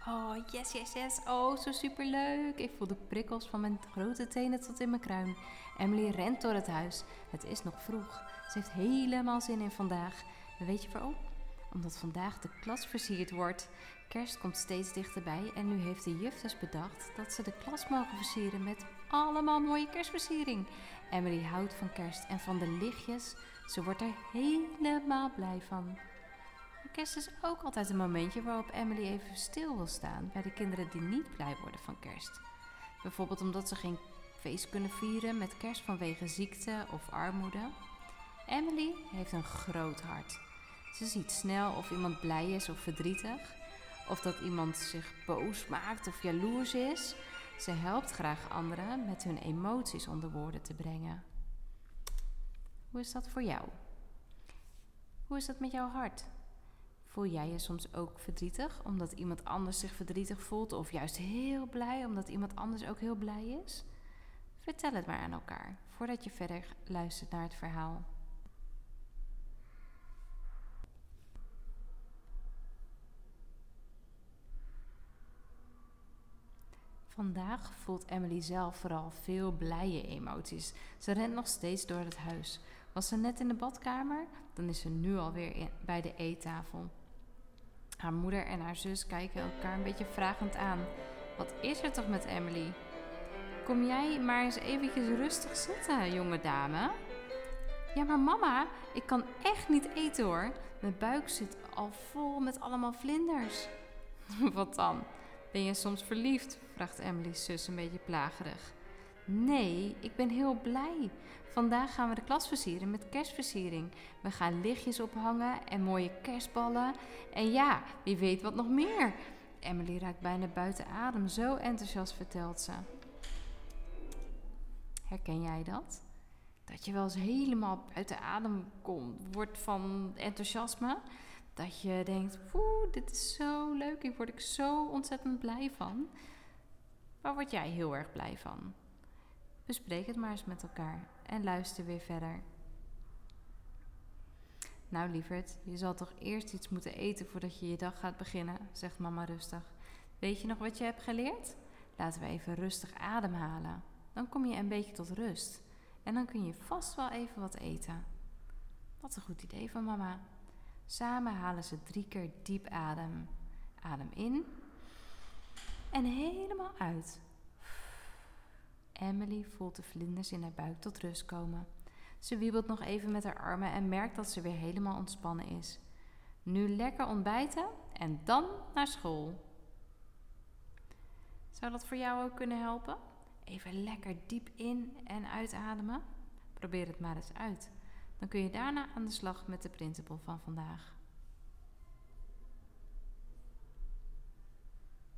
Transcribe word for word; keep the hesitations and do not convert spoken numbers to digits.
Oh, yes, yes, yes. Oh, zo superleuk. Ik voel de prikkels van mijn grote tenen tot in mijn kruin. Emily rent door het huis. Het is nog vroeg. Ze heeft helemaal zin in vandaag. En weet je waarom? Omdat vandaag de klas versierd wordt. Kerst komt steeds dichterbij en nu heeft de juf dus bedacht dat ze de klas mogen versieren met allemaal mooie kerstversiering. Emily houdt van kerst en van de lichtjes. Ze wordt er helemaal blij van. Kerst is ook altijd een momentje waarop Emily even stil wil staan bij de kinderen die niet blij worden van kerst. Bijvoorbeeld omdat ze geen feest kunnen vieren met kerst vanwege ziekte of armoede. Emily heeft een groot hart. Ze ziet snel of iemand blij is of verdrietig, of dat iemand zich boos maakt of jaloers is. Ze helpt graag anderen met hun emoties onder woorden te brengen. Hoe is dat voor jou? Hoe is dat met jouw hart? Voel jij je soms ook verdrietig omdat iemand anders zich verdrietig voelt, of juist heel blij omdat iemand anders ook heel blij is? Vertel het maar aan elkaar voordat je verder luistert naar het verhaal. Vandaag voelt Emily zelf vooral veel blije emoties. Ze rent nog steeds door het huis. Was ze net in de badkamer, dan is ze nu alweer in, bij de eettafel. Haar moeder en haar zus kijken elkaar een beetje vragend aan. Wat is er toch met Emily? Kom jij maar eens eventjes rustig zitten, jonge dame. Ja, maar mama, ik kan echt niet eten hoor. Mijn buik zit al vol met allemaal vlinders. Wat dan? Ben je soms verliefd? Vraagt Emily's zus een beetje plagerig. Nee, ik ben heel blij. Vandaag gaan we de klas versieren met kerstversiering. We gaan lichtjes ophangen en mooie kerstballen. En ja, wie weet wat nog meer. Emily raakt bijna buiten adem, zo enthousiast vertelt ze. Herken jij dat? Dat je wel eens helemaal buiten adem komt, wordt van enthousiasme? Dat je denkt, oeh, dit is zo leuk, hier word ik zo ontzettend blij van. Waar word jij heel erg blij van? Bespreek het maar eens met elkaar en luister weer verder. Nou lieverd, je zal toch eerst iets moeten eten voordat je je dag gaat beginnen, zegt mama rustig. Weet je nog wat je hebt geleerd? Laten we even rustig ademhalen. Dan kom je een beetje tot rust. En dan kun je vast wel even wat eten. Wat een goed idee van mama. Samen halen ze drie keer diep adem. Adem in en helemaal uit. Emily voelt de vlinders in haar buik tot rust komen. Ze wiebelt nog even met haar armen en merkt dat ze weer helemaal ontspannen is. Nu lekker ontbijten en dan naar school. Zou dat voor jou ook kunnen helpen? Even lekker diep in en uitademen. Probeer het maar eens uit. Dan kun je daarna aan de slag met de printable van vandaag.